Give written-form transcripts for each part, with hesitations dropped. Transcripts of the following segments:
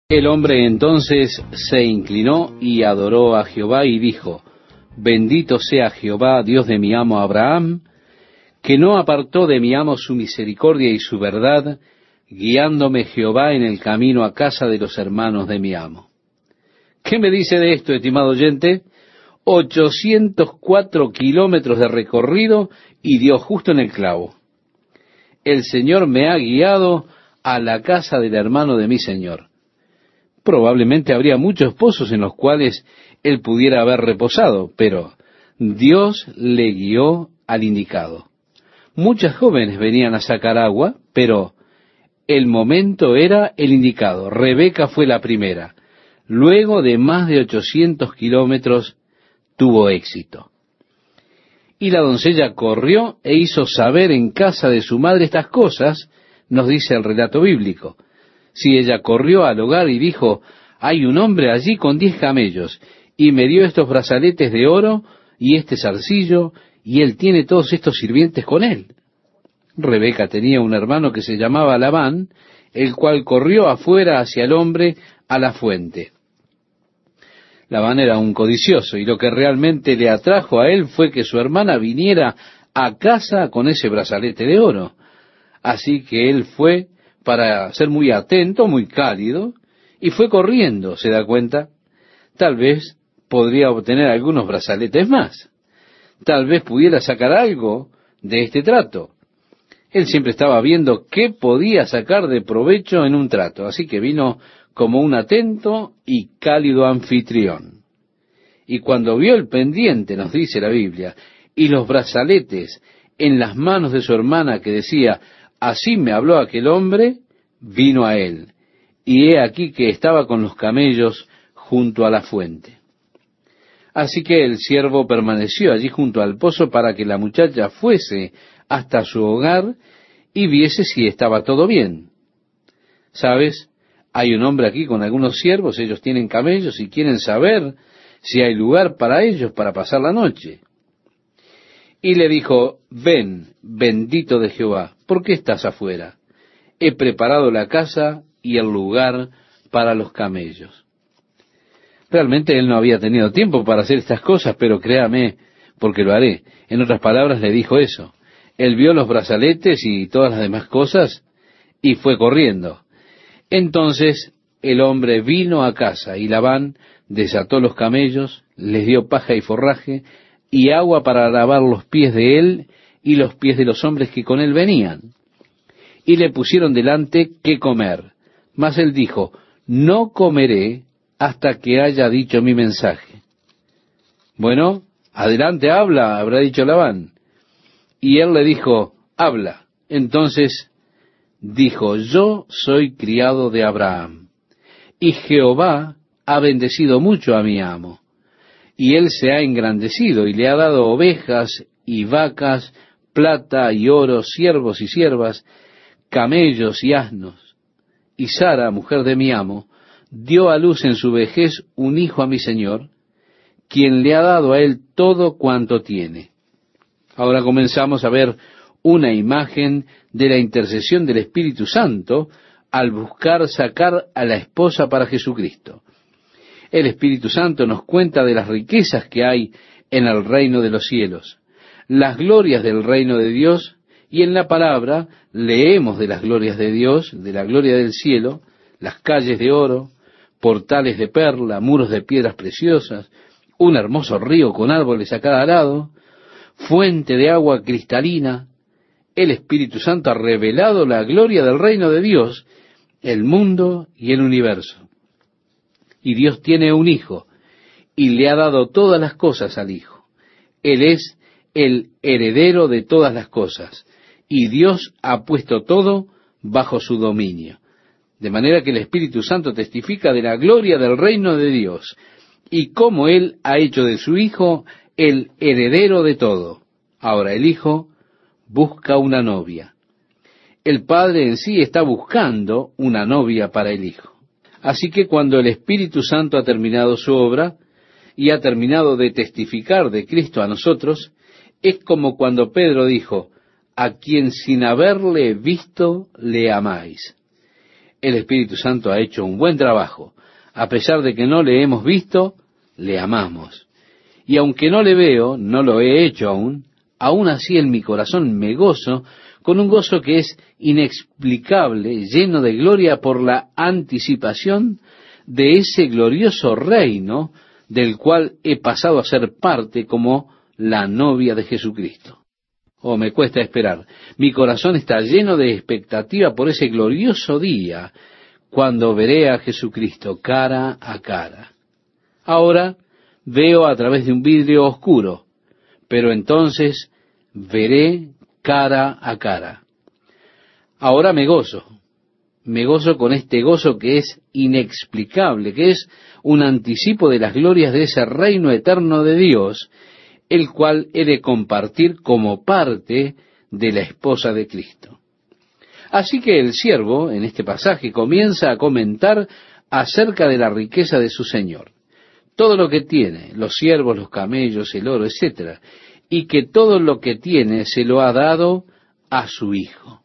El hombre entonces se inclinó y adoró a Jehová y dijo: Bendito sea Jehová, Dios de mi amo Abraham, que no apartó de mi amo su misericordia y su verdad, guiándome Jehová en el camino a casa de los hermanos de mi amo. ¿Qué me dice de esto, estimado oyente? 804 kilómetros de recorrido y dio justo en el clavo. El Señor me ha guiado a la casa del hermano de mi Señor. Probablemente habría muchos pozos en los cuales él pudiera haber reposado, pero Dios le guió al indicado. Muchas jóvenes venían a sacar agua, pero el momento era el indicado. Rebeca fue la primera. Luego de más de 800 kilómetros tuvo éxito. Y la doncella corrió e hizo saber en casa de su madre estas cosas, nos dice el relato bíblico. Si ella corrió al hogar y dijo: hay un hombre allí con 10 camellos, y me dio estos brazaletes de oro y este zarcillo, y él tiene todos estos sirvientes con él. Rebeca tenía un hermano que se llamaba Labán, el cual corrió afuera hacia el hombre a la fuente. Labán era un codicioso, y lo que realmente le atrajo a él fue que su hermana viniera a casa con ese brazalete de oro. Así que él fue para ser muy atento, muy cálido, y fue corriendo, ¿se da cuenta? Tal vez podría obtener algunos brazaletes más. Tal vez pudiera sacar algo de este trato. Él siempre estaba viendo qué podía sacar de provecho en un trato, así que vino como un atento y cálido anfitrión. Y cuando vio el pendiente, nos dice la Biblia, y los brazaletes en las manos de su hermana que decía: así me habló aquel hombre, vino a él. Y he aquí que estaba con los camellos junto a la fuente. Así que el siervo permaneció allí junto al pozo para que la muchacha fuese hasta su hogar y viese si estaba todo bien. ¿Sabes? Hay un hombre aquí con algunos siervos, ellos tienen camellos y quieren saber si hay lugar para ellos para pasar la noche. Y le dijo: ven, bendito de Jehová, ¿por qué estás afuera? He preparado la casa y el lugar para los camellos. Realmente él no había tenido tiempo para hacer estas cosas, pero créame, porque lo haré. En otras palabras, le dijo eso. Él vio los brazaletes y todas las demás cosas y fue corriendo. Entonces el hombre vino a casa y Labán desató los camellos, les dio paja y forraje y agua para lavar los pies de él y los pies de los hombres que con él venían. Y le pusieron delante qué comer. Mas él dijo: no comeré hasta que haya dicho mi mensaje. Bueno, adelante, habla, habrá dicho Labán. Y él le dijo: habla. Entonces dijo: yo soy criado de Abraham, y Jehová ha bendecido mucho a mi amo, y él se ha engrandecido, y le ha dado ovejas y vacas, plata y oro, siervos y siervas, camellos y asnos. Y Sara, mujer de mi amo, dio a luz en su vejez un hijo a mi señor, quien le ha dado a él todo cuanto tiene. Ahora comenzamos a ver una imagen de la intercesión del Espíritu Santo al buscar sacar a la esposa para Jesucristo. El Espíritu Santo nos cuenta de las riquezas que hay en el reino de los cielos, las glorias del reino de Dios, y en la palabra leemos de las glorias de Dios, de la gloria del cielo, las calles de oro, portales de perla, muros de piedras preciosas, un hermoso río con árboles a cada lado, fuente de agua cristalina. El Espíritu Santo ha revelado la gloria del reino de Dios, el mundo y el universo. Y Dios tiene un hijo, y le ha dado todas las cosas al hijo. Él es el heredero de todas las cosas, y Dios ha puesto todo bajo su dominio. De manera que el Espíritu Santo testifica de la gloria del reino de Dios, y cómo Él ha hecho de su Hijo el heredero de todo. Ahora el Hijo busca una novia. El Padre en sí está buscando una novia para el Hijo. Así que cuando el Espíritu Santo ha terminado su obra, y ha terminado de testificar de Cristo a nosotros, es como cuando Pedro dijo: a quien sin haberle visto le amáis. El Espíritu Santo ha hecho un buen trabajo. A pesar de que no le hemos visto, le amamos. Y aunque no le veo, no lo he hecho aún así en mi corazón me gozo, con un gozo que es inexplicable, lleno de gloria por la anticipación de ese glorioso reino del cual he pasado a ser parte como la novia de Jesucristo. Oh, me cuesta esperar. Mi corazón está lleno de expectativa por ese glorioso día, cuando veré a Jesucristo cara a cara. Ahora veo a través de un vidrio oscuro, pero entonces veré cara a cara. Ahora me gozo con este gozo que es inexplicable, que es un anticipo de las glorias de ese reino eterno de Dios, el cual he de compartir como parte de la esposa de Cristo. Así que el siervo, en este pasaje, comienza a comentar acerca de la riqueza de su Señor. Todo lo que tiene, los siervos, los camellos, el oro, etcétera, y que todo lo que tiene se lo ha dado a su Hijo.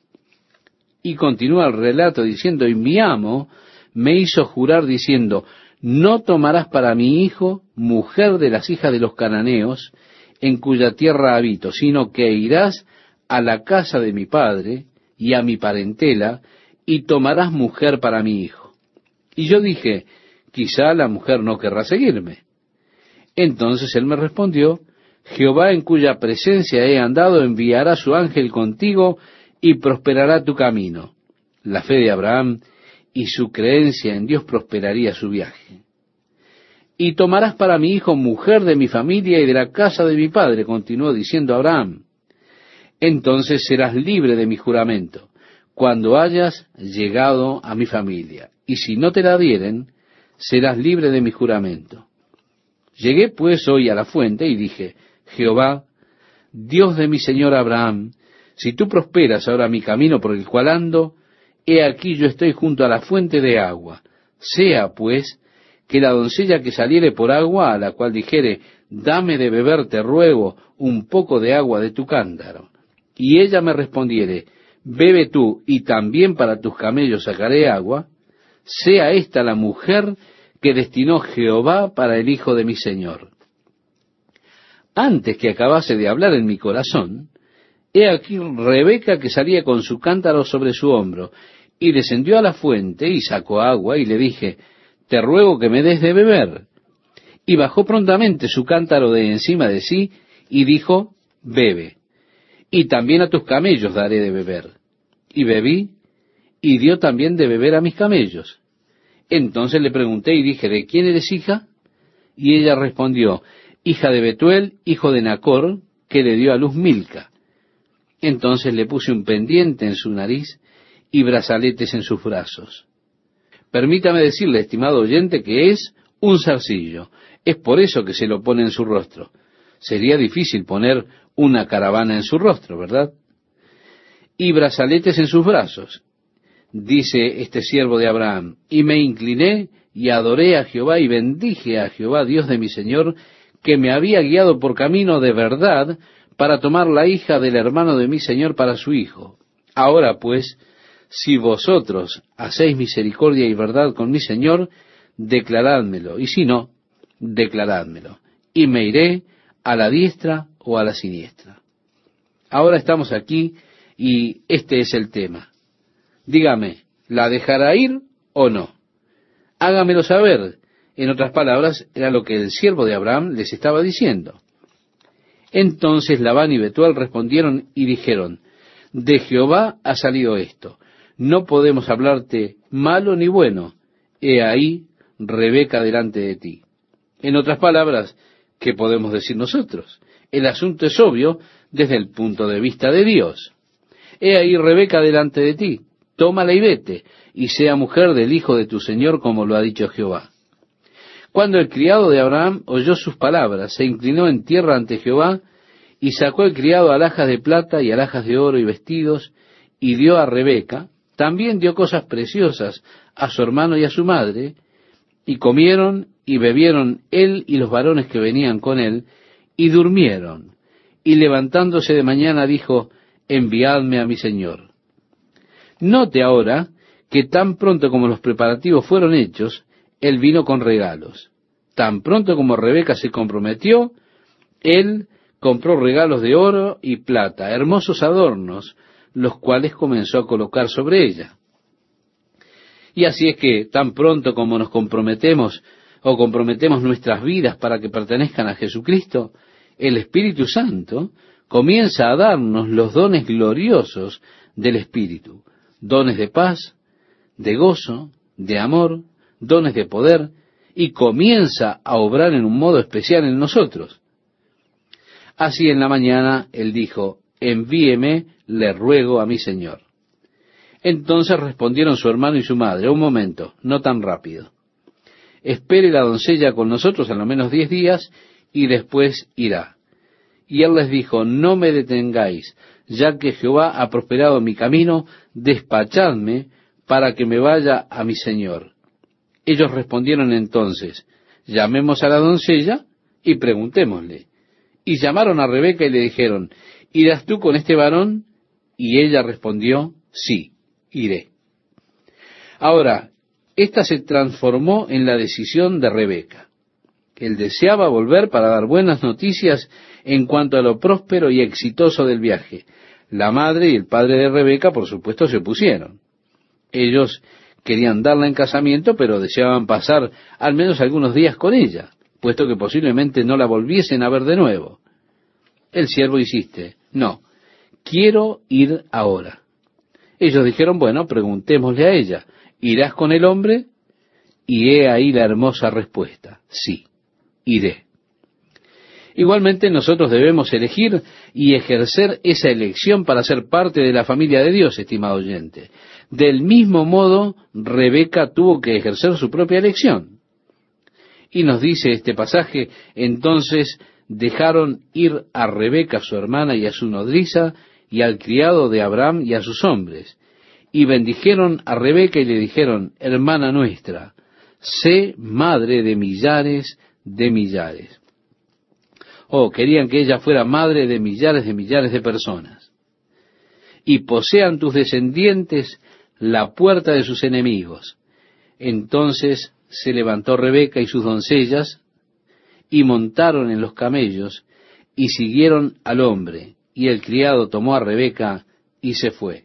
Y continúa el relato diciendo, y mi amo me hizo jurar diciendo, no tomarás para mi hijo mujer de las hijas de los cananeos, en cuya tierra habito, sino que irás a la casa de mi padre y a mi parentela, y tomarás mujer para mi hijo. Y yo dije, quizá la mujer no querrá seguirme. Entonces él me respondió, Jehová en cuya presencia he andado enviará su ángel contigo y prosperará tu camino. La fe de Abraham y su creencia en Dios prosperaría su viaje. Y tomarás para mi hijo mujer de mi familia y de la casa de mi padre, continuó diciendo Abraham. Entonces serás libre de mi juramento, cuando hayas llegado a mi familia. Y si no te la dieren, serás libre de mi juramento. Llegué pues hoy a la fuente y dije, Jehová, Dios de mi señor Abraham, si tú prosperas ahora mi camino por el cual ando, he aquí yo estoy junto a la fuente de agua. Sea pues que la doncella que saliere por agua, a la cual dijere, dame de beber, te ruego, un poco de agua de tu cántaro. Y ella me respondiere, bebe tú, y también para tus camellos sacaré agua, sea esta la mujer que destinó Jehová para el hijo de mi señor. Antes que acabase de hablar en mi corazón, he aquí Rebeca que salía con su cántaro sobre su hombro, y descendió a la fuente y sacó agua, y le dije, te ruego que me des de beber. Y bajó prontamente su cántaro de encima de sí, y dijo, bebe, y también a tus camellos daré de beber. Y bebí, y dio también de beber a mis camellos. Entonces le pregunté y dije, ¿de quién eres hija? Y ella respondió, hija de Betuel, hijo de Nacor, que le dio a luz Milca. Entonces le puse un pendiente en su nariz y brazaletes en sus brazos. Permítame decirle, estimado oyente, que es un zarcillo. Es por eso que se lo pone en su rostro. Sería difícil poner una caravana en su rostro, ¿verdad? Y brazaletes en sus brazos. Dice este siervo de Abraham, y me incliné y adoré a Jehová y bendije a Jehová, Dios de mi Señor, que me había guiado por camino de verdad para tomar la hija del hermano de mi Señor para su hijo. Ahora pues, si vosotros hacéis misericordia y verdad con mi Señor, declarádmelo, y si no, declarádmelo, y me iré a la diestra o a la siniestra. Ahora estamos aquí y este es el tema. Dígame, ¿la dejará ir o no? Hágamelo saber. En otras palabras, era lo que el siervo de Abraham les estaba diciendo. Entonces Labán y Betuel respondieron y dijeron, de Jehová ha salido esto. No podemos hablarte malo ni bueno. He ahí Rebeca delante de ti. En otras palabras, ¿qué podemos decir nosotros? El asunto es obvio desde el punto de vista de Dios. He ahí Rebeca delante de ti. Tómala y vete, y sea mujer del hijo de tu señor, como lo ha dicho Jehová. Cuando el criado de Abraham oyó sus palabras, se inclinó en tierra ante Jehová, y sacó el criado alhajas de plata y alhajas de oro y vestidos, y dio a Rebeca. También dio cosas preciosas a su hermano y a su madre, y comieron y bebieron él y los varones que venían con él, y durmieron. Y levantándose de mañana dijo, enviadme a mi señor. Note ahora que tan pronto como los preparativos fueron hechos, él vino con regalos. Tan pronto como Rebeca se comprometió, él compró regalos de oro y plata, hermosos adornos, los cuales comenzó a colocar sobre ella. Y así es que tan pronto como nos comprometemos o comprometemos nuestras vidas para que pertenezcan a Jesucristo, el Espíritu Santo comienza a darnos los dones gloriosos del Espíritu, dones de paz, de gozo, de amor, dones de poder, y comienza a obrar en un modo especial en nosotros. Así en la mañana él dijo, envíeme, le ruego a mi Señor. Entonces respondieron su hermano y su madre, un momento, no tan rápido. Espere la doncella con nosotros a lo menos 10 días y después irá. Y él les dijo, no me detengáis, ya que Jehová ha prosperado mi camino, despachadme para que me vaya a mi Señor. Ellos respondieron entonces, llamemos a la doncella y preguntémosle. Y llamaron a Rebeca y le dijeron, ¿irás tú con este varón? Y ella respondió, sí, iré. Ahora, esta se transformó en la decisión de Rebeca. Él deseaba volver para dar buenas noticias en cuanto a lo próspero y exitoso del viaje. La madre y el padre de Rebeca, por supuesto, se opusieron. Ellos querían darla en casamiento, pero deseaban pasar al menos algunos días con ella, puesto que posiblemente no la volviesen a ver de nuevo. El siervo insiste, no, quiero ir ahora. Ellos dijeron, bueno, preguntémosle a ella, ¿irás con el hombre? Y he ahí la hermosa respuesta, sí, iré. Igualmente nosotros debemos elegir y ejercer esa elección para ser parte de la familia de Dios, estimado oyente. Del mismo modo, Rebeca tuvo que ejercer su propia elección. Y nos dice este pasaje, entonces dejaron ir a Rebeca su hermana y a su nodriza y al criado de Abraham y a sus hombres. Y bendijeron a Rebeca y le dijeron, hermana nuestra, sé madre de millares de millares. Oh, querían que ella fuera madre de millares de personas. Y posean tus descendientes la puerta de sus enemigos. Entonces se levantó Rebeca y sus doncellas, y montaron en los camellos, y siguieron al hombre, y el criado tomó a Rebeca, y se fue.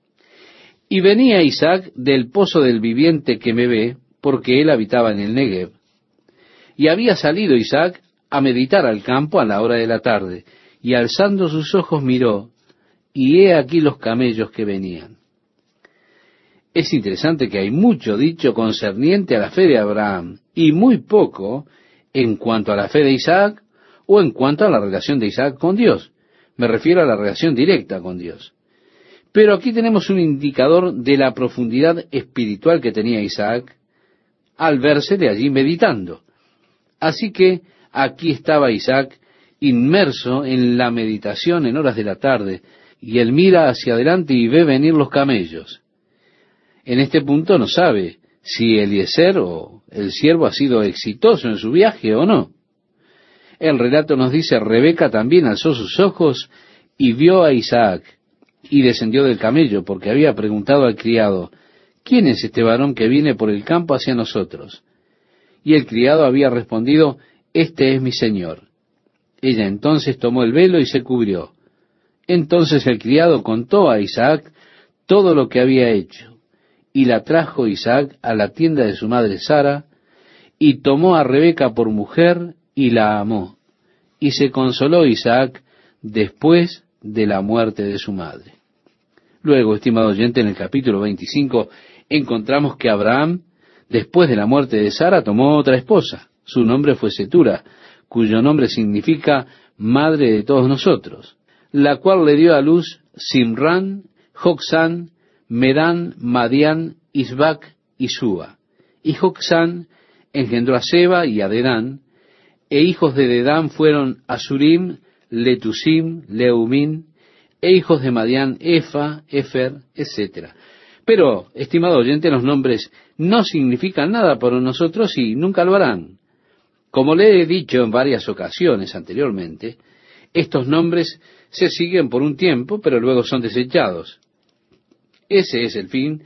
Y venía Isaac del pozo del viviente que me ve, porque él habitaba en el Negev. Y había salido Isaac a meditar al campo a la hora de la tarde, y alzando sus ojos miró, y he aquí los camellos que venían. Es interesante que hay mucho dicho concerniente a la fe de Abraham, y muy poco en cuanto a la fe de Isaac, o en cuanto a la relación de Isaac con Dios. Me refiero a la relación directa con Dios. Pero aquí tenemos un indicador de la profundidad espiritual que tenía Isaac al verse de allí meditando. Así que aquí estaba Isaac inmerso en la meditación en horas de la tarde, y él mira hacia adelante y ve venir los camellos. En este punto no sabe si Eliezer o el siervo ha sido exitoso en su viaje o no. El relato nos dice, Rebeca también alzó sus ojos y vio a Isaac, y descendió del camello, porque había preguntado al criado, ¿quién es este varón que viene por el campo hacia nosotros? Y el criado había respondido, este es mi señor. Ella entonces tomó el velo y se cubrió. Entonces el criado contó a Isaac todo lo que había hecho, y la trajo Isaac a la tienda de su madre Sara, y tomó a Rebeca por mujer, y la amó. Y se consoló Isaac después de la muerte de su madre. Luego, estimado oyente, en el capítulo 25, encontramos que Abraham, después de la muerte de Sara, tomó otra esposa. Su nombre fue Setura, cuyo nombre significa madre de todos nosotros, la cual le dio a luz Simrán, Joksán, Medán, Madián, Isbac y Súa. Y Joksán engendró a Seba y a Dedán, e hijos de Dedán fueron Asurim, Letusim, Leumín, e hijos de Madián, Efa, Efer, etc. Pero, estimado oyente, los nombres no significan nada para nosotros y nunca lo harán. Como le he dicho en varias ocasiones anteriormente, estos nombres se siguen por un tiempo, pero luego son desechados. Ese es el fin,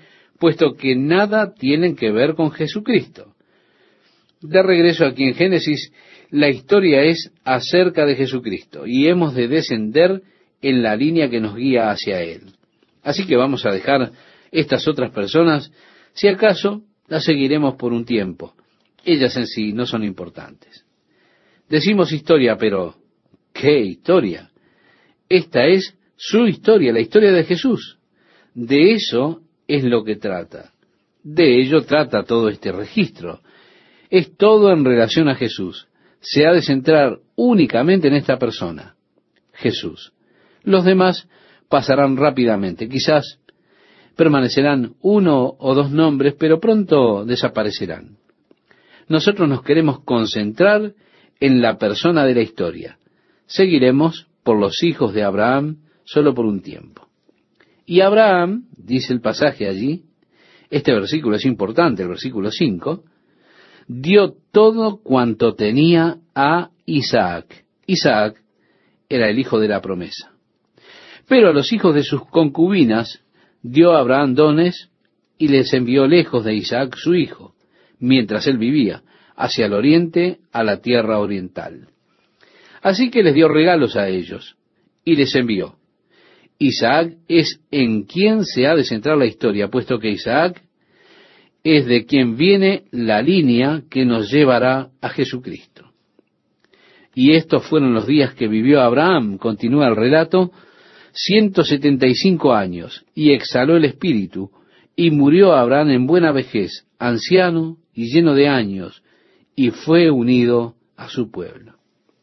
puesto que nada tienen que ver con Jesucristo. De regreso aquí en Génesis, la historia es acerca de Jesucristo y hemos de descender en la línea que nos guía hacia Él. Así que vamos a dejar estas otras personas, si acaso las seguiremos por un tiempo. Ellas en sí no son importantes. Decimos historia, pero ¿qué historia? Esta es su historia, la historia de Jesús. De eso es lo que trata. De ello trata todo este registro. Es todo en relación a Jesús. Se ha de centrar únicamente en esta persona, Jesús. Los demás pasarán rápidamente. Quizás permanecerán uno o dos nombres, pero pronto desaparecerán. Nosotros nos queremos concentrar en la persona de la historia. Seguiremos por los hijos de Abraham solo por un tiempo. Y Abraham, dice el pasaje allí, este versículo es importante, el versículo 5, dio todo cuanto tenía a Isaac. Isaac era el hijo de la promesa. Pero a los hijos de sus concubinas dio a Abraham dones y les envió lejos de Isaac su hijo, mientras él vivía, hacia el oriente, a la tierra oriental. Así que les dio regalos a ellos y les envió. Isaac es en quien se ha de centrar la historia, puesto que Isaac es de quien viene la línea que nos llevará a Jesucristo. Y estos fueron los días que vivió Abraham, continúa el relato, 175 años, y exhaló el espíritu, y murió Abraham en buena vejez, anciano y lleno de años, y fue unido a su pueblo.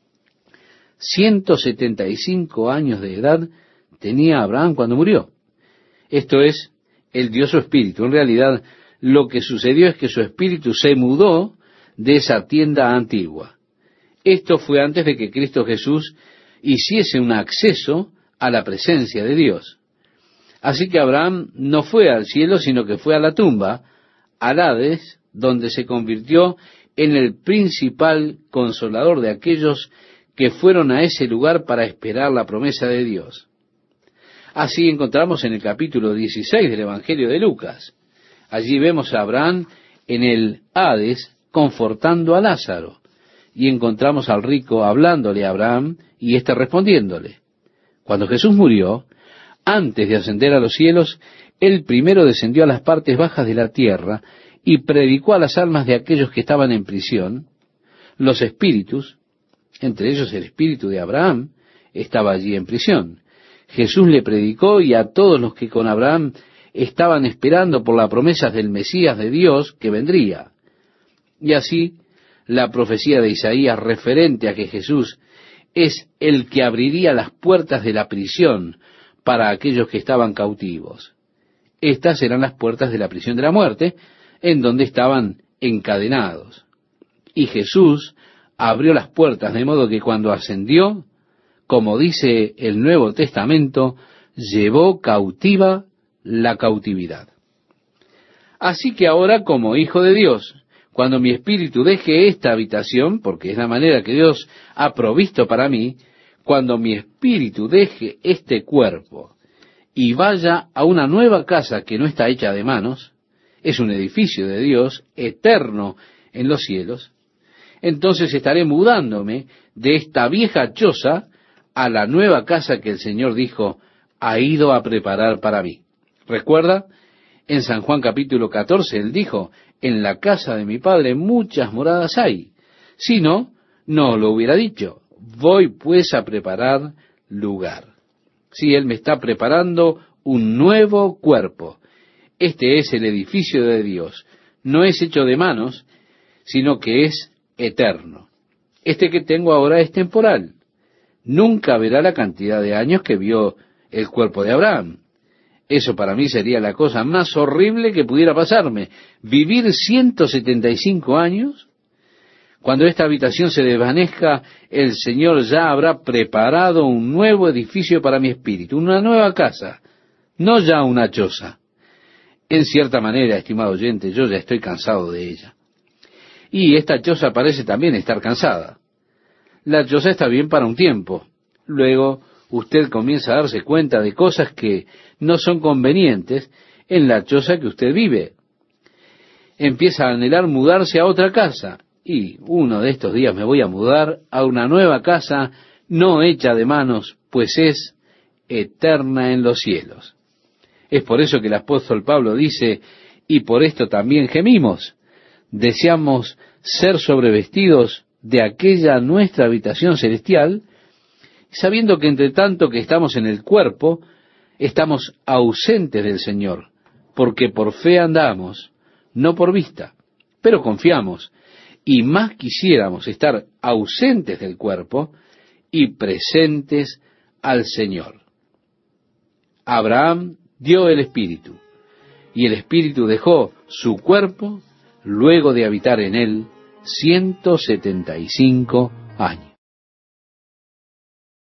175 años de edad tenía Abraham cuando murió. Esto es, él dio su espíritu. En realidad, lo que sucedió es que su espíritu se mudó de esa tienda antigua. Esto fue antes de que Cristo Jesús hiciese un acceso a la presencia de Dios. Así que Abraham no fue al cielo, sino que fue a la tumba, al Hades, donde se convirtió en el principal consolador de aquellos que fueron a ese lugar para esperar la promesa de Dios. Así encontramos en el capítulo 16 del Evangelio de Lucas. Allí vemos a Abraham en el Hades confortando a Lázaro. Y encontramos al rico hablándole a Abraham y éste respondiéndole. Cuando Jesús murió, antes de ascender a los cielos, él primero descendió a las partes bajas de la tierra y predicó a las almas de aquellos que estaban en prisión. Los espíritus, entre ellos el espíritu de Abraham, estaba allí en prisión. Jesús le predicó y a todos los que con Abraham estaban esperando por las promesas del Mesías de Dios que vendría. Y así, la profecía de Isaías referente a que Jesús es el que abriría las puertas de la prisión para aquellos que estaban cautivos. Estas eran las puertas de la prisión de la muerte, en donde estaban encadenados. Y Jesús abrió las puertas, de modo que cuando ascendió, como dice el Nuevo Testamento, llevó cautiva la cautividad. Así que ahora, como hijo de Dios, cuando mi espíritu deje esta habitación, porque es la manera que Dios ha provisto para mí, cuando mi espíritu deje este cuerpo y vaya a una nueva casa que no está hecha de manos, es un edificio de Dios eterno en los cielos, entonces estaré mudándome de esta vieja choza a la nueva casa que el Señor dijo, ha ido a preparar para mí. ¿Recuerda? En San Juan capítulo 14, Él dijo, en la casa de mi Padre muchas moradas hay. Si no, no lo hubiera dicho. Voy pues a preparar lugar. Sí, Él me está preparando un nuevo cuerpo. Este es el edificio de Dios. No es hecho de manos, sino que es eterno. Este que tengo ahora es temporal. Nunca verá la cantidad de años que vio el cuerpo de Abraham. Eso para mí sería la cosa más horrible que pudiera pasarme. Vivir 175 años. Cuando esta habitación se desvanezca, el Señor ya habrá preparado un nuevo edificio para mi espíritu, una nueva casa, no ya una choza. En cierta manera, estimado oyente, yo ya estoy cansado de ella. Y esta choza parece también estar cansada. La choza está bien para un tiempo. Luego usted comienza a darse cuenta de cosas que no son convenientes en la choza que usted vive. Empieza a anhelar mudarse a otra casa, y uno de estos días me voy a mudar a una nueva casa no hecha de manos, pues es eterna en los cielos. Es por eso que el apóstol Pablo dice, y por esto también gemimos, deseamos ser sobrevestidos de aquella nuestra habitación celestial, sabiendo que entre tanto que estamos en el cuerpo, estamos ausentes del Señor, porque por fe andamos, no por vista, pero confiamos, y más quisiéramos estar ausentes del cuerpo y presentes al Señor. Abraham dio el Espíritu, y el Espíritu dejó su cuerpo luego de habitar en él 175 años.